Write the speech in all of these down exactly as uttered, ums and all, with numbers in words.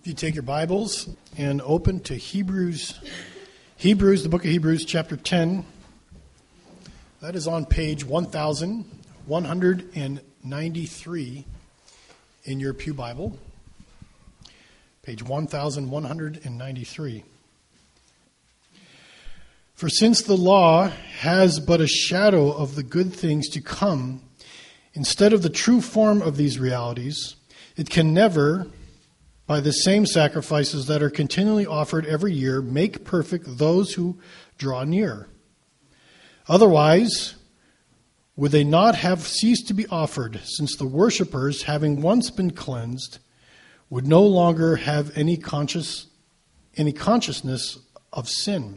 If you take your Bibles and open to Hebrews, Hebrews, the book of Hebrews, chapter ten, that is on page one thousand one hundred ninety-three in your Pew Bible. Page one thousand one hundred ninety-three. For since the law has but a shadow of the good things to come, instead of the true form of these realities, it can never, by the same sacrifices that are continually offered every year, make perfect those who draw near. Otherwise, would they not have ceased to be offered, since the worshippers, having once been cleansed, would no longer have any conscious, any consciousness of sin?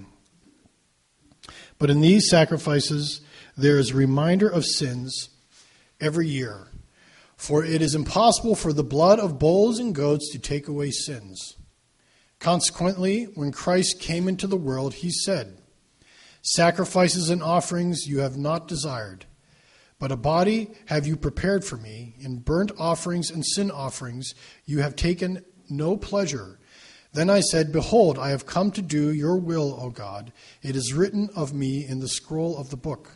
But in these sacrifices, there is a reminder of sins every year. For it is impossible for the blood of bulls and goats to take away sins. Consequently, when Christ came into the world, he said, "Sacrifices and offerings you have not desired, but a body have you prepared for me. In burnt offerings and sin offerings you have taken no pleasure. Then I said, Behold, I have come to do your will, O God. It is written of me in the scroll of the book."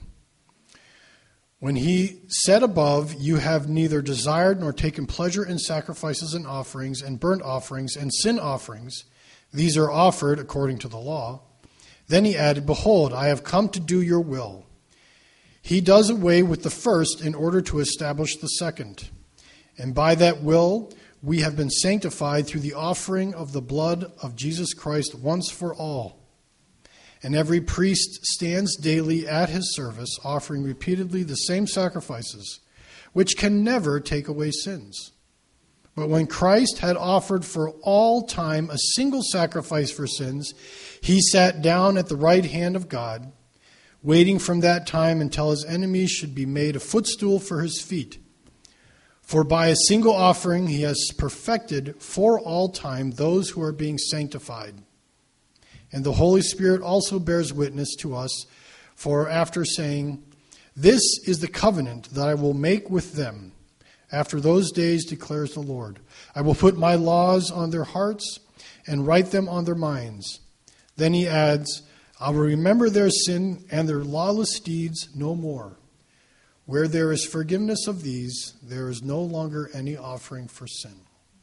When he said above, "You have neither desired nor taken pleasure in sacrifices and offerings and burnt offerings and sin offerings, these are offered according to the law," then he added, "Behold, I have come to do your will." He does away with the first in order to establish the second. And by that will, we have been sanctified through the offering of the blood of Jesus Christ once for all. And every priest stands daily at his service, offering repeatedly the same sacrifices, which can never take away sins. But when Christ had offered for all time a single sacrifice for sins, he sat down at the right hand of God, waiting from that time until his enemies should be made a footstool for his feet. For by a single offering he has perfected for all time those who are being sanctified. And the Holy Spirit also bears witness to us, for after saying, "This is the covenant that I will make with them after those days, declares the Lord. I will put my laws on their hearts and write them on their minds." Then he adds, "I will remember their sin and their lawless deeds no more. Where there is forgiveness of these, there is no longer any offering for sin."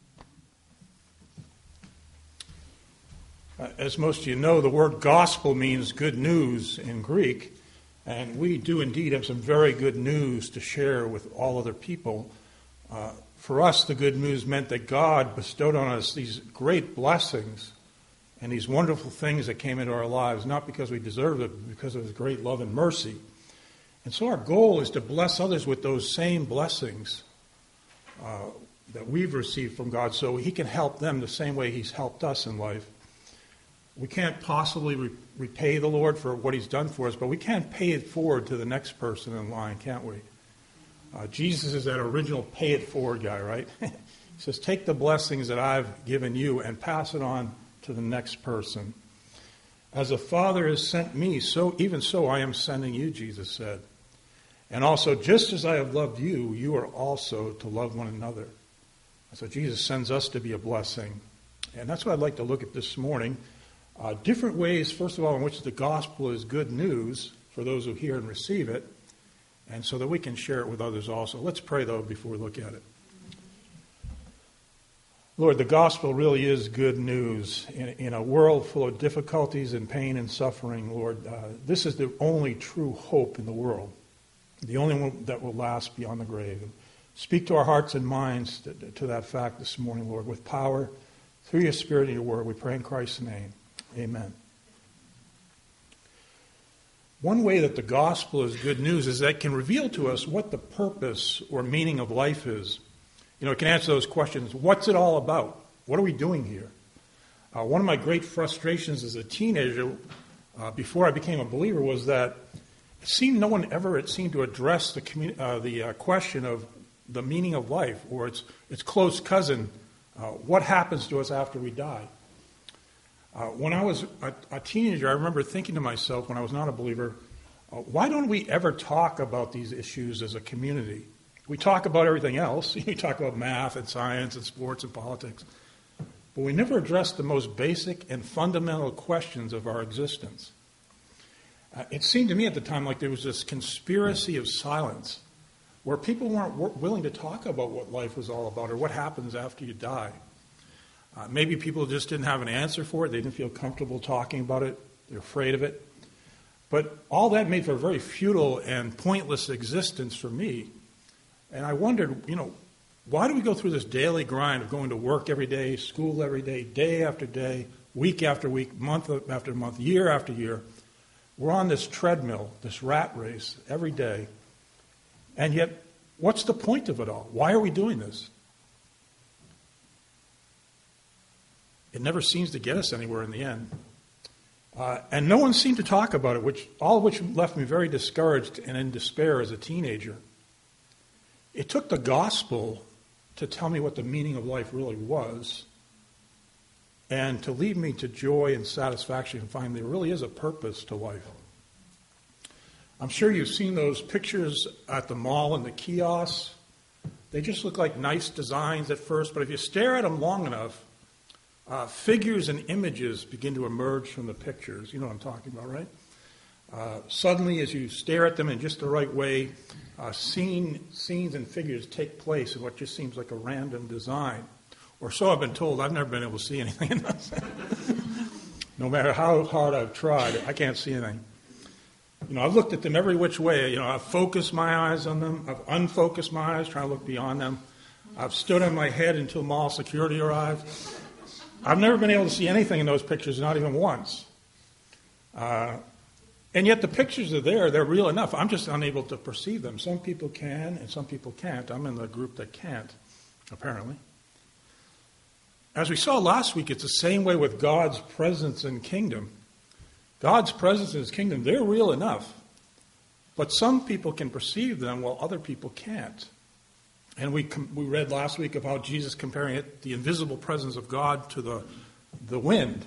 As most of you know, the word gospel means good news in Greek, and we do indeed have some very good news to share with all other people. Uh, for us, the good news meant that God bestowed on us these great blessings and these wonderful things that came into our lives, not because we deserved it, but because of His great love and mercy. And so our goal is to bless others with those same blessings uh, that we've received from God, so He can help them the same way He's helped us in life. We can't possibly re- repay the Lord for what He's done for us, but we can pay it forward to the next person in line, can't we? Uh, Jesus is that original pay it forward guy, right? He says, take the blessings that I've given you and pass it on to the next person. As the Father has sent me, so even so I am sending you, Jesus said. And also, just as I have loved you, you are also to love one another. So Jesus sends us to be a blessing. And that's what I'd like to look at this morning. Uh, different ways, first of all, in which the gospel is good news for those who hear and receive it, and so that we can share it with others also. Let's pray, though, before we look at it. Lord, the gospel really is good news. In, in a world full of difficulties and pain and suffering, Lord, uh, this is the only true hope in the world, the only one that will last beyond the grave. Speak to our hearts and minds to, to that fact this morning, Lord, with power, through your Spirit and your word. We pray in Christ's name. Amen. One way that the gospel is good news is that it can reveal to us what the purpose or meaning of life is. You know, it can answer those questions. What's it all about? What are we doing here? Uh, one of my great frustrations as a teenager, uh, before I became a believer, was that it seemed no one ever, it seemed to address the commun- uh, the uh, question of the meaning of life, or its its close cousin, uh, what happens to us after we die. Uh, when I was a, a teenager, I remember thinking to myself, when I was not a believer, uh, why don't we ever talk about these issues as a community? We talk about everything else. We talk about math and science and sports and politics. but we never address the most basic and fundamental questions of our existence. Uh, it seemed to me at the time like there was this conspiracy of silence where people weren't w- willing to talk about what life was all about or what happens after you die. Uh, maybe people just didn't have an answer for it. They didn't feel comfortable talking about it. They're afraid of it. But all that made for a very futile and pointless existence for me. And I wondered, you know, why do we go through this daily grind of going to work every day, school every day, day after day, week after week, month after month, year after year? We're on this treadmill, this rat race every day. And yet, what's the point of it all? Why are we doing this? It never seems to get us anywhere in the end. Uh, and no one seemed to talk about it, which all of which left me very discouraged and in despair as a teenager. It took the gospel to tell me what the meaning of life really was and to lead me to joy and satisfaction and find there really is a purpose to life. I'm sure you've seen those pictures at the mall and the kiosks. They just look like nice designs at first, but if you stare at them long enough, uh, figures and images begin to emerge from the pictures. You know what I'm talking about, right? Uh, suddenly, as you stare at them in just the right way, uh, scene, scenes and figures take place in what just seems like a random design. Or so I've been told. I've never been able to see anything in those. No matter how hard I've tried, I can't see anything. You know, I've looked at them every which way. You know, I've focused my eyes on them. I've unfocused my eyes, trying to look beyond them. I've stood on my head until mall security arrived. I've never been able to see anything in those pictures, not even once. Uh, and yet the pictures are there. They're real enough. I'm just unable to perceive them. Some people can and some people can't. I'm in the group that can't, apparently. As we saw last week, it's the same way with God's presence and kingdom. God's presence and his kingdom, they're real enough. But some people can perceive them while other people can't. And we com- we read last week about Jesus comparing it, the invisible presence of God, to the, the wind.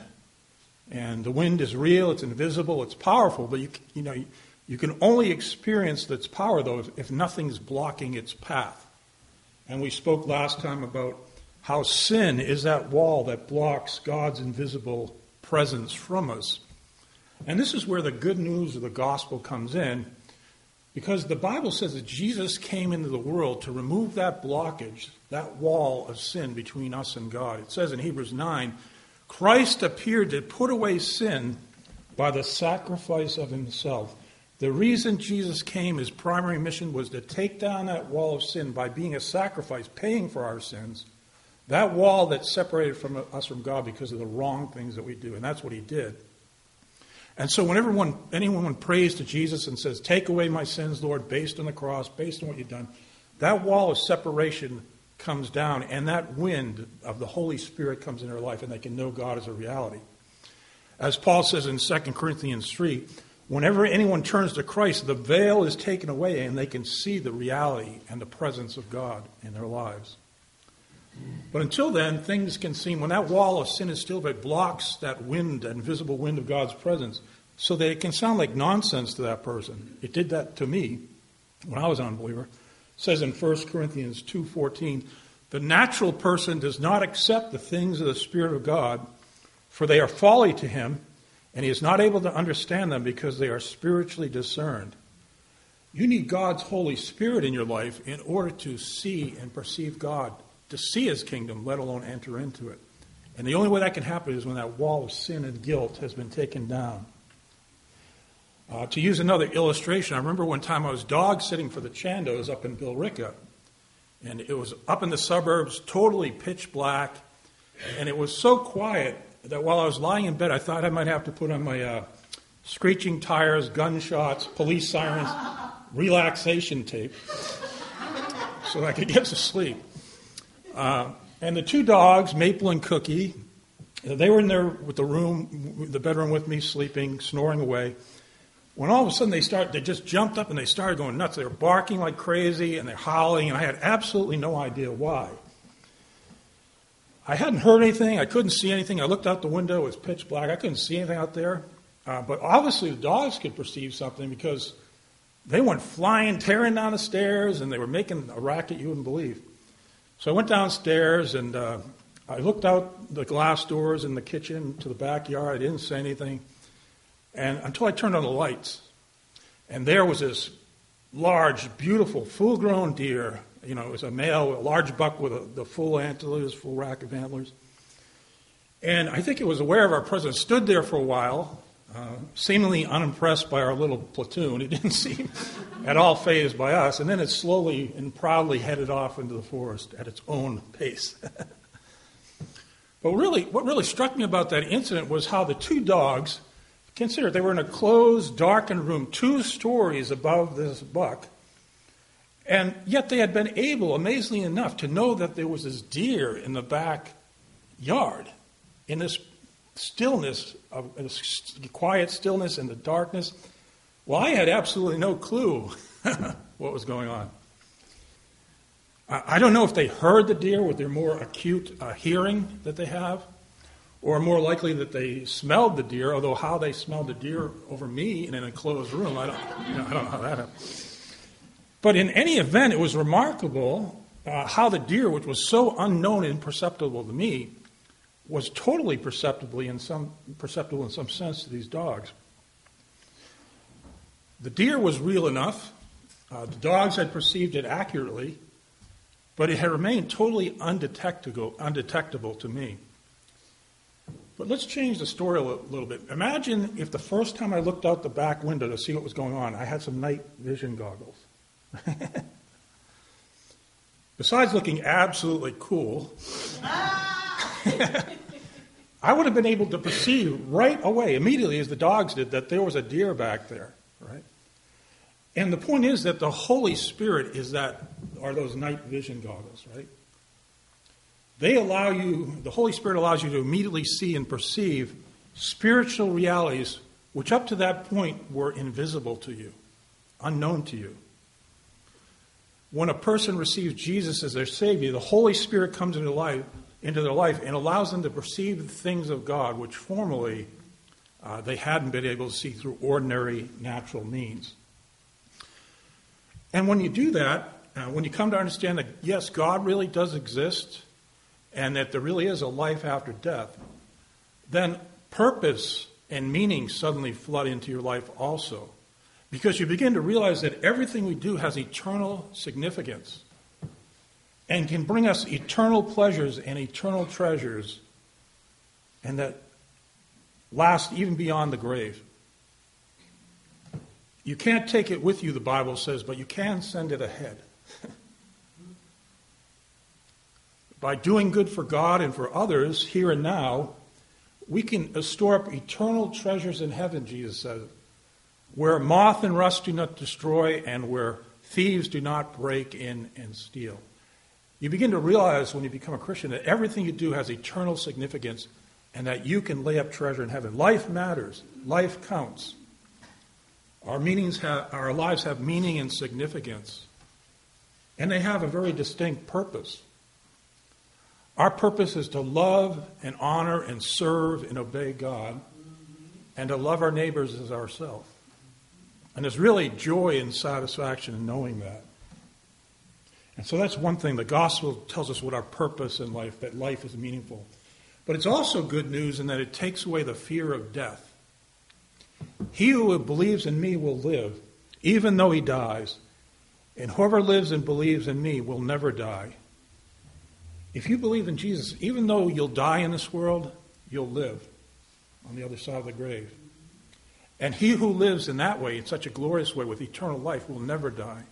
And the wind is real, it's invisible, it's powerful, but you you know you, you can only experience its power, though, if, if nothing's blocking its path. And we spoke last time about how sin is that wall that blocks God's invisible presence from us. And this is where the good news of the gospel comes in, because the Bible says that Jesus came into the world to remove that blockage, that wall of sin between us and God. It says in Hebrews nine, Christ appeared to put away sin by the sacrifice of himself. The reason Jesus came, his primary mission was to take down that wall of sin by being a sacrifice, paying for our sins. That wall that separated from us from God because of the wrong things that we do. And that's what he did. And so whenever one, anyone prays to Jesus and says, take away my sins, Lord, based on the cross, based on what you've done, that wall of separation comes down, and that wind of the Holy Spirit comes in their life, and they can know God as a reality. As Paul says in Second Corinthians three, whenever anyone turns to Christ, the veil is taken away, and they can see the reality and the presence of God in their lives. But until then, things can seem, when that wall of sin is still, it blocks that wind, that invisible wind of God's presence, so that it can sound like nonsense to that person. It did that to me when I was an unbeliever. It says in First Corinthians two fourteen, the natural person does not accept the things of the Spirit of God, for they are folly to him, and he is not able to understand them because they are spiritually discerned. You need God's Holy Spirit in your life in order to see and perceive God, to see his kingdom, let alone enter into it. And the only way that can happen is when that wall of sin and guilt has been taken down. Uh, to use another illustration, I remember one time I was dog sitting for the Chandos up in Billerica. And it was up in the suburbs, totally pitch black. And it was so quiet that while I was lying in bed, I thought I might have to put on my uh, screeching tires, gunshots, police sirens, relaxation tape so I could get to sleep. Uh, and the two dogs, Maple and Cookie, they were in there with the room, the bedroom with me, sleeping, snoring away. When all of a sudden they start, they just jumped up and they started going nuts. They were barking like crazy and they're howling, and I had absolutely no idea why. I hadn't heard anything. I couldn't see anything. I looked out the window. It was pitch black. I couldn't see anything out there. Uh, but obviously the dogs could perceive something because they went flying, tearing down the stairs, and they were making a racket you wouldn't believe. So I went downstairs, and uh, I looked out the glass doors in the kitchen to the backyard. I didn't say anything. And until I turned on the lights. And there was this large, beautiful, full-grown deer. You know, it was a male, a large buck with a, the full antlers, full rack of antlers. And I think it was aware of our presence, stood there for a while, uh, seemingly unimpressed by our little platoon. It didn't seem at all fazed by us. And then it slowly and proudly headed off into the forest at its own pace. But really, what really struck me about that incident was how the two dogs, consider they were in a closed, darkened room, two stories above this buck, and yet they had been able, amazingly enough, to know that there was this deer in the backyard, in this stillness, of this quiet stillness in the darkness. Well, I had absolutely no clue what was going on. I don't know if they heard the deer with their more acute uh, hearing that they have, or more likely that they smelled the deer, although how they smelled the deer over me in an enclosed room, I don't, you know, I don't know how that happened. But in any event, it was remarkable uh, how the deer, which was so unknown and imperceptible to me, was totally perceptibly in some, perceptible in some sense to these dogs. The deer was real enough. Uh, the dogs had perceived it accurately, but it had remained totally undetectable, undetectable to me. But let's change the story a little bit. Imagine if the first time I looked out the back window to see what was going on, I had some night vision goggles. Besides looking absolutely cool, I would have been able to perceive right away, immediately as the dogs did, that there was a deer back there, right? And the point is that the Holy Spirit is that, are those night vision goggles, right? They allow you, the Holy Spirit allows you to immediately see and perceive spiritual realities which up to that point were invisible to you, unknown to you. When a person receives Jesus as their Savior, the Holy Spirit comes into life, into their life and allows them to perceive the things of God which formerly uh, they hadn't been able to see through ordinary natural means. And when you do that, uh, when you come to understand that, yes, God really does exist and that there really is a life after death, then purpose and meaning suddenly flood into your life also. Because you begin to realize that everything we do has eternal significance and can bring us eternal pleasures and eternal treasures, and that last even beyond the grave. You can't take it with you, the Bible says, but you can send it ahead. By doing good for God and for others here and now, we can store up eternal treasures in heaven, Jesus says, where moth and rust do not destroy and where thieves do not break in and steal. You begin to realize when you become a Christian that everything you do has eternal significance and that you can lay up treasure in heaven. Life matters. Life counts. Our meanings have, our lives have meaning and significance, and they have a very distinct purpose. Our purpose is to love and honor and serve and obey God, and to love our neighbors as ourselves. And there's really joy and satisfaction in knowing that. And so that's one thing. The gospel tells us what our purpose in life, that life is meaningful. But it's also good news in that it takes away the fear of death. He who believes in me will live, even though he dies. And whoever lives and believes in me will never die. If you believe in Jesus, even though you'll die in this world, you'll live on the other side of the grave. And he who lives in that way, in such a glorious way, with eternal life, will never die.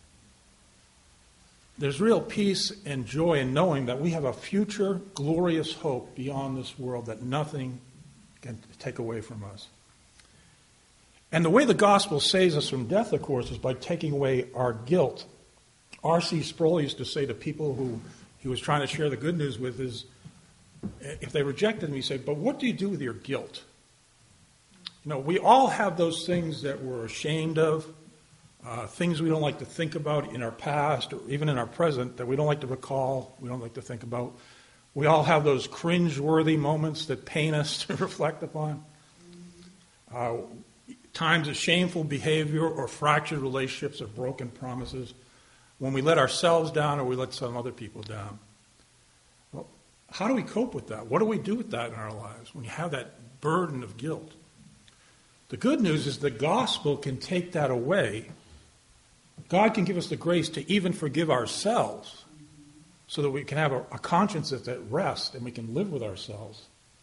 There's real peace and joy in knowing that we have a future glorious hope beyond this world that nothing can take away from us. And the way the gospel saves us from death, of course, is by taking away our guilt. R C Sproul used to say to people who he was trying to share the good news with is, if they rejected him, he said, but what do you do with your guilt? You know, we all have those things that we're ashamed of, uh, things we don't like to think about in our past or even in our present that we don't like to recall, we don't like to think about. We all have those cringe-worthy moments that pain us to reflect upon. Uh, times of shameful behavior or fractured relationships or broken promises when we let ourselves down or we let some other people down. Well, how do we cope with that? What do we do with that in our lives when you have that burden of guilt? The good news is the gospel can take that away. God can give us the grace to even forgive ourselves so that we can have a, a conscience that's at rest and we can live with ourselves.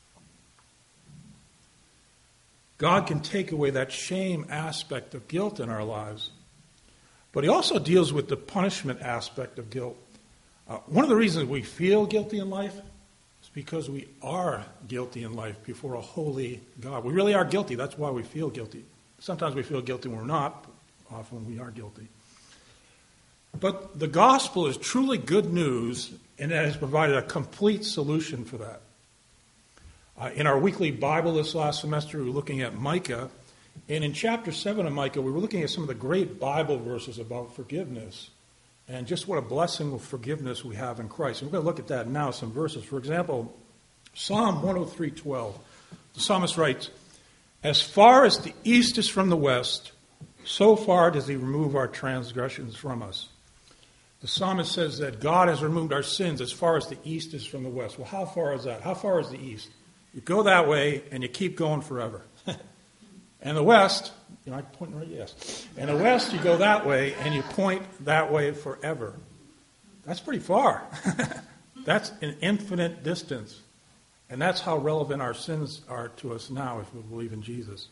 God can take away that shame aspect of guilt in our lives. But he also deals with the punishment aspect of guilt. Uh, one of the reasons we feel guilty in life is because we are guilty in life before a holy God. We really are guilty. That's why we feel guilty. Sometimes we feel guilty when we're not. Often we are guilty. But the gospel is truly good news, and it has provided a complete solution for that. Uh, in our weekly Bible this last semester, we were looking at Micah. And in chapter seven of Micah, we were looking at some of the great Bible verses about forgiveness and just what a blessing of forgiveness we have in Christ. And we're going to look at that now, some verses. For example, Psalm one oh three twelve. The psalmist writes, "As far as the east is from the west, so far does he remove our transgressions from us." The psalmist says that God has removed our sins as far as the east is from the west. Well, how far is that? How far is the east? You go that way and you keep going forever. And the west, you know, I point right, yes. And the west, you go that way and you point that way forever. That's pretty far. That's an infinite distance. And that's how relevant our sins are to us now if we believe in Jesus.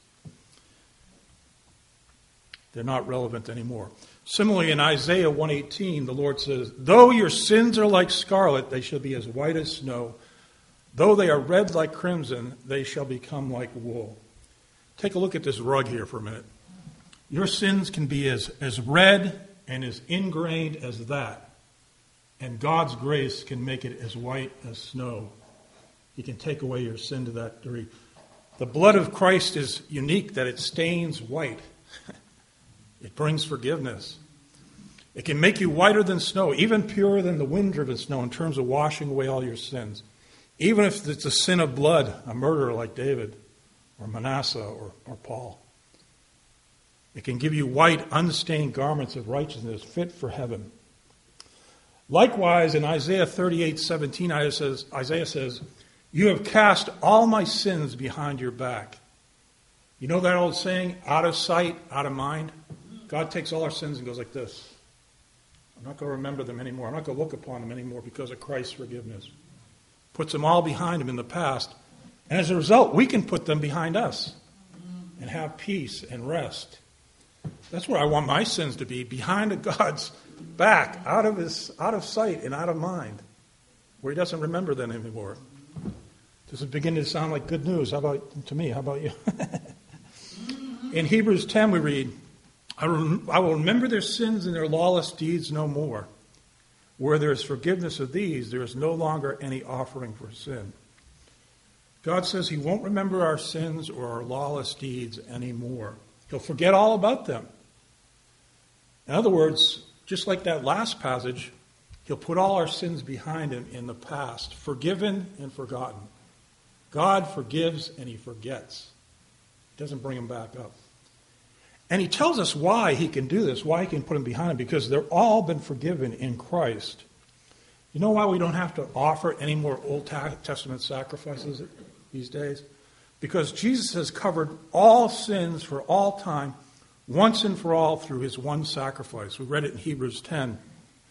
They're not relevant anymore. Similarly, in Isaiah one eighteen, the Lord says, "Though your sins are like scarlet, they shall be as white as snow. Though they are red like crimson, they shall become like wool." Take a look at this rug here for a minute. Your sins can be as, as red and as ingrained as that. And God's grace can make it as white as snow. He can take away your sin to that degree. The blood of Christ is unique that it stains white. It brings forgiveness. It can make you whiter than snow, even purer than the wind-driven snow in terms of washing away all your sins. Even if it's a sin of blood, a murderer like David, or Manasseh, or, or Paul. It can give you white, unstained garments of righteousness fit for heaven. Likewise, in Isaiah thirty-eight seventeen, Isaiah says, Isaiah says, "You have cast all my sins behind your back." You know that old saying, out of sight, out of mind? God takes all our sins and goes like this. I'm not going to remember them anymore. I'm not going to look upon them anymore because of Christ's forgiveness. Puts them all behind him in the past. And as a result, we can put them behind us and have peace and rest. That's where I want my sins to be, behind God's back, out of his, out of sight and out of mind, where he doesn't remember them anymore. This is beginning to sound like good news. How about to me? How about you? In Hebrews ten we read, I will remember their sins and their lawless deeds no more. Where there is forgiveness of these, there is no longer any offering for sin. God says he won't remember our sins or our lawless deeds anymore. He'll forget all about them. In other words, just like that last passage, he'll put all our sins behind him in the past, forgiven and forgotten. God forgives and he forgets. He doesn't bring them back up. And he tells us why he can do this, why he can put them behind him, because they're all been forgiven in Christ. You know why we don't have to offer any more Old Testament sacrifices these days? Because Jesus has covered all sins for all time, once and for all, through his one sacrifice. We read it in Hebrews ten.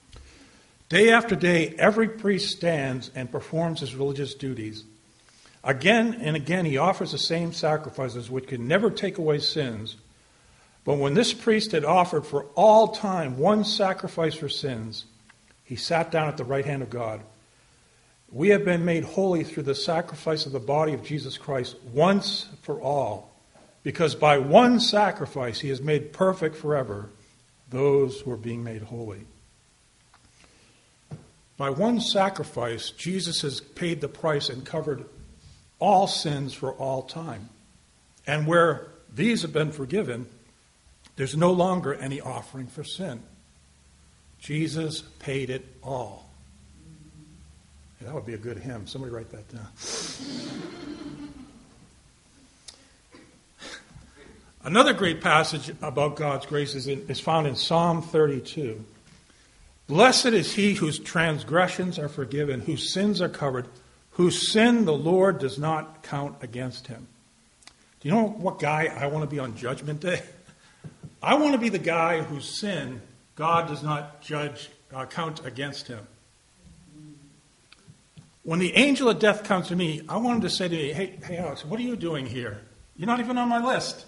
Day after day, every priest stands and performs his religious duties. Again and again, he offers the same sacrifices which can never take away sins. But when this priest had offered for all time one sacrifice for sins, he sat down at the right hand of God. We have been made holy through the sacrifice of the body of Jesus Christ once for all, because by one sacrifice he has made perfect forever those who are being made holy. By one sacrifice, Jesus has paid the price and covered all sins for all time. And where these have been forgiven, there's no longer any offering for sin. Jesus paid it all. Yeah, that would be a good hymn. Somebody write that down. Another great passage about God's grace is, in, is found in Psalm thirty-two. Blessed is he whose transgressions are forgiven, whose sins are covered. whose sin the Lord does not count against him. Do you know what guy I want to be on Judgment Day? I want to be the guy whose sin God does not judge, uh, count against him. When the angel of death comes to me, I want him to say to me, hey, hey, Alex, what are you doing here? You're not even on my list.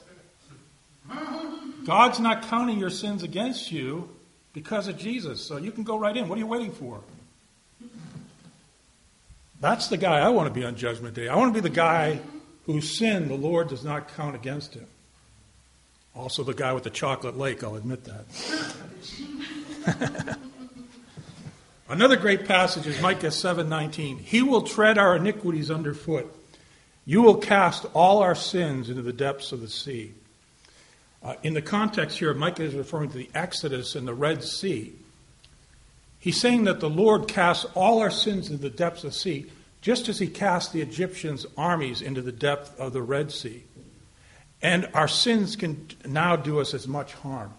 God's not counting your sins against you because of Jesus, so you can go right in. What are you waiting for? That's the guy I want to be on Judgment Day. I want to be the guy whose sin the Lord does not count against him. Also the guy with the chocolate lake, I'll admit that. Another great passage is Micah seven nineteen. He will tread our iniquities underfoot. You will cast all our sins into the depths of the sea. Uh, in the context here, Micah is referring to the Exodus and the Red Sea. He's saying that the Lord casts all our sins into the depths of the sea, just as he cast the Egyptians' armies into the depth of the Red Sea. And our sins can now do us as much harm.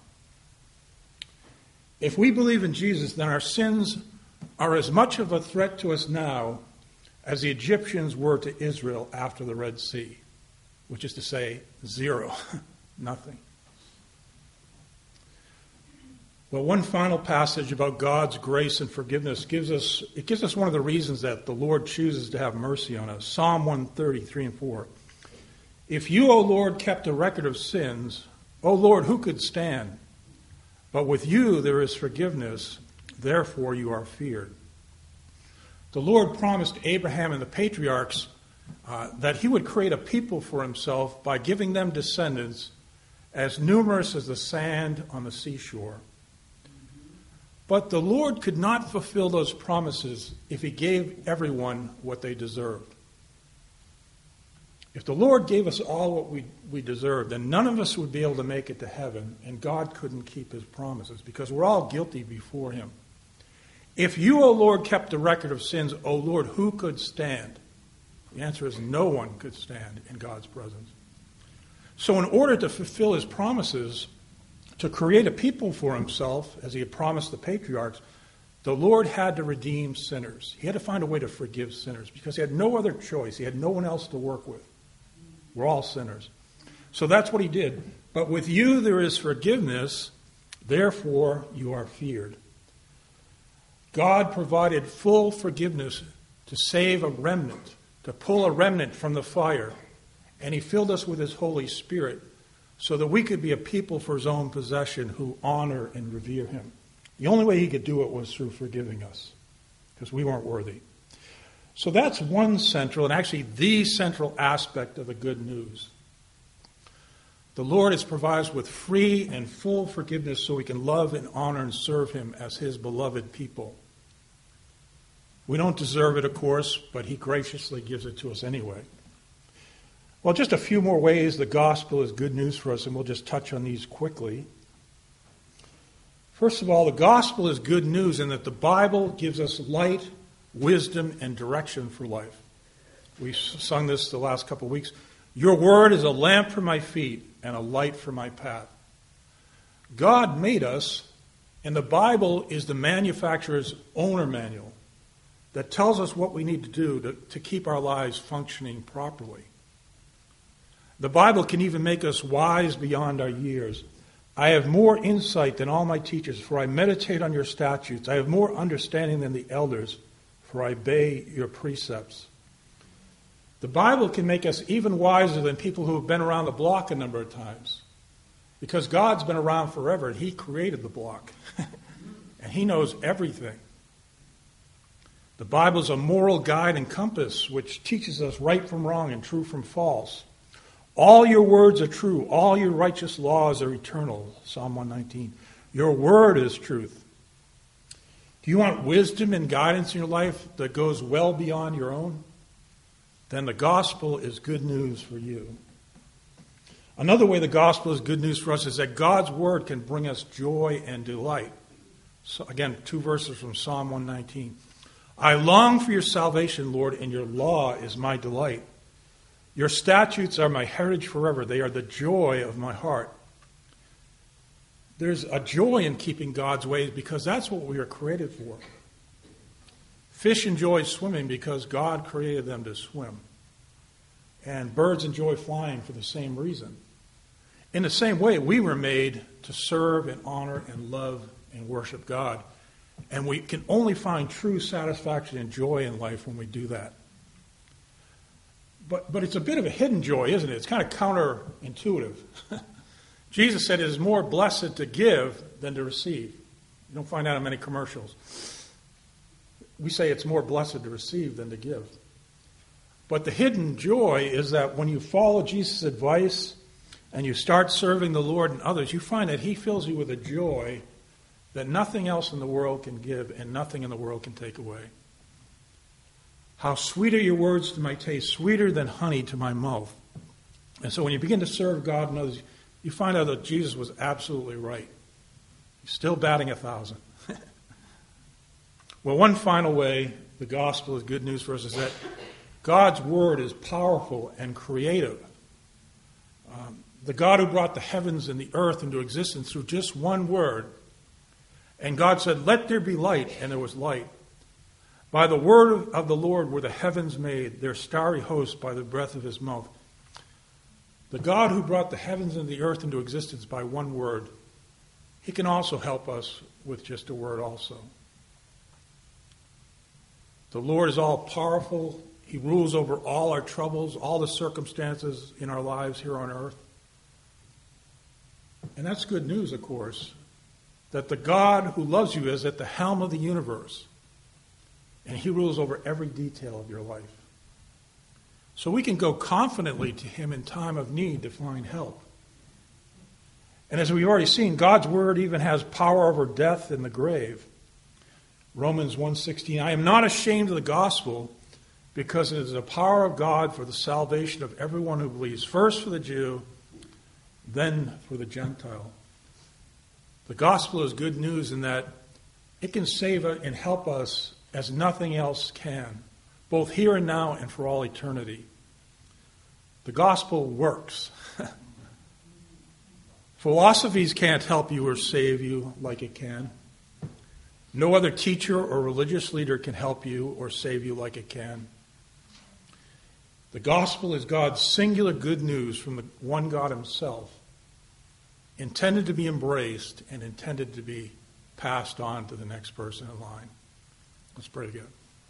If we believe in Jesus, then our sins are as much of a threat to us now as the Egyptians were to Israel after the Red Sea, which is to say, zero, nothing. Well, one final passage about God's grace and forgiveness gives us, it gives us one of the reasons that the Lord chooses to have mercy on us. Psalm one thirty, three and four. If you, O Lord, kept a record of sins, O Lord, who could stand? But with you there is forgiveness, therefore you are feared. The Lord promised Abraham and the patriarchs uh, that he would create a people for himself by giving them descendants as numerous as the sand on the seashore. But the Lord could not fulfill those promises if he gave everyone what they deserved. If the Lord gave us all what we, we deserved, then none of us would be able to make it to heaven, and God couldn't keep his promises because we're all guilty before him. If you, O Lord, kept a record of sins, O Lord, who could stand? The answer is no one could stand in God's presence. So in order to fulfill his promises, to create a people for himself, as he had promised the patriarchs, the Lord had to redeem sinners. He had to find a way to forgive sinners because he had no other choice. He had no one else to work with. We're all sinners. So that's what he did. But with you there is forgiveness, therefore you are feared. God provided full forgiveness to save a remnant, to pull a remnant from the fire. And he filled us with his Holy Spirit so that we could be a people for his own possession who honor and revere him. The only way he could do it was through forgiving us, because we weren't worthy. So that's one central, and actually the central aspect of the good news. The Lord has provided us with free and full forgiveness so we can love and honor and serve him as his beloved people. We don't deserve it, of course, but he graciously gives it to us anyway. Well, just a few more ways the gospel is good news for us, and we'll just touch on these quickly. First of all, the gospel is good news in that the Bible gives us light, wisdom, and direction for life. We sung this the last couple of weeks. Your word is a lamp for my feet and a light for my path. God made us, and the Bible is the manufacturer's owner manual that tells us what we need to do to, to keep our lives functioning properly. The Bible can even make us wise beyond our years. I have more insight than all my teachers, for I meditate on your statutes. I have more understanding than the elders, for I obey your precepts. The Bible can make us even wiser than people who have been around the block a number of times, because God's been around forever, and he created the block, and he knows everything. The Bible is a moral guide and compass which teaches us right from wrong and true from false. All your words are true. All your righteous laws are eternal. Psalm one nineteen. Your word is truth. Do you want wisdom and guidance in your life that goes well beyond your own? Then the gospel is good news for you. Another way the gospel is good news for us is that God's word can bring us joy and delight. So again, two verses from Psalm one nineteen. I long for your salvation, Lord, and your law is my delight. Your statutes are my heritage forever. They are the joy of my heart. There's a joy in keeping God's ways because that's what we are created for. Fish enjoy swimming because God created them to swim. And birds enjoy flying for the same reason. In the same way, we were made to serve and honor and love and worship God. And we can only find true satisfaction and joy in life when we do that. But, but it's a bit of a hidden joy, isn't it? It's kind of counterintuitive. Jesus said it is more blessed to give than to receive. You don't find that in many commercials. We say it's more blessed to receive than to give. But the hidden joy is that when you follow Jesus' advice and you start serving the Lord and others, you find that He fills you with a joy that nothing else in the world can give and nothing in the world can take away. How sweet are your words to my taste, sweeter than honey to my mouth. And so when you begin to serve God and others, you find out that Jesus was absolutely right. He's still batting a thousand. Well, one final way the gospel is good news for us is that God's word is powerful and creative. Um, the God who brought the heavens and the earth into existence through just one word. And God said, "Let there be light," and there was light. By the word of the Lord were the heavens made, their starry host by the breath of his mouth. The God who brought the heavens and the earth into existence by one word, He can also help us with just a word also. The Lord is all powerful. He rules over all our troubles, all the circumstances in our lives here on earth. And that's good news, of course, that the God who loves you is at the helm of the universe. And He rules over every detail of your life. So we can go confidently to Him in time of need to find help. And as we've already seen, God's word even has power over death and the grave. Romans one sixteen, I am not ashamed of the gospel, because it is the power of God for the salvation of everyone who believes, first for the Jew, then for the Gentile. The gospel is good news in that it can save and help us as nothing else can, both here and now and for all eternity. The gospel works. Philosophies can't help you or save you like it can. No other teacher or religious leader can help you or save you like it can. The gospel is God's singular good news from the one God Himself, intended to be embraced and intended to be passed on to the next person in line. Let's pray together.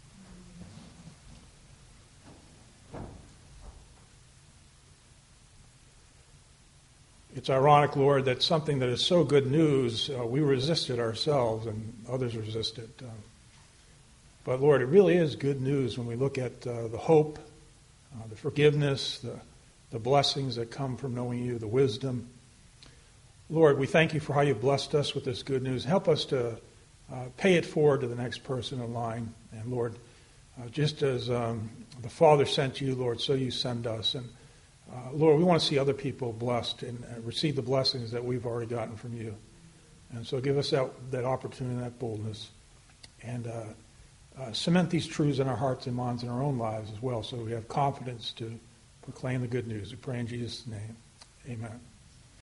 It's ironic, Lord, that something that is so good news, uh, we resist it ourselves and others resist it. Uh, but, Lord, it really is good news when we look at uh, the hope, uh, the forgiveness, the, the blessings that come from knowing You, the wisdom. Lord, we thank You for how You've blessed us with this good news. Help us to uh, pay it forward to the next person in line. And, Lord, uh, just as um, the Father sent You, Lord, so You send us. And Uh, Lord, we want to see other people blessed and uh, receive the blessings that we've already gotten from You. And so give us that, that opportunity and that boldness. And uh, uh, cement these truths in our hearts and minds in our own lives as well, so we have confidence to proclaim the good news. We pray in Jesus' name. Amen.